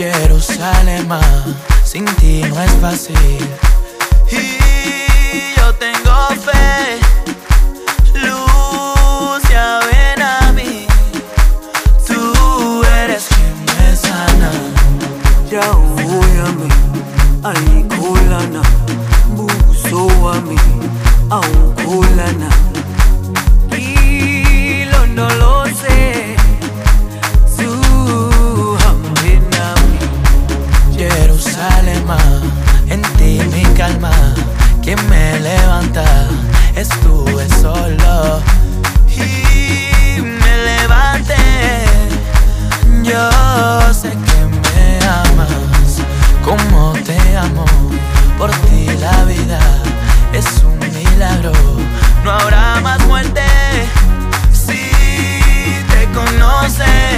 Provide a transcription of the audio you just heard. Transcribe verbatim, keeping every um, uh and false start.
Jerusalén, sin ti no es fácil. Y yo tengo fe, luz, ya ven a mí. Tú eres quien me sana. Ya voy a mí, ay kulana, buso a mí, aun kulana. Y lo no lo sé. Jerusalén, en ti mi calma, quien me levanta, estuve solo y me levanté. Yo sé que me amas, como te amo, por ti la vida es un milagro, no habrá más muerte si te conoces.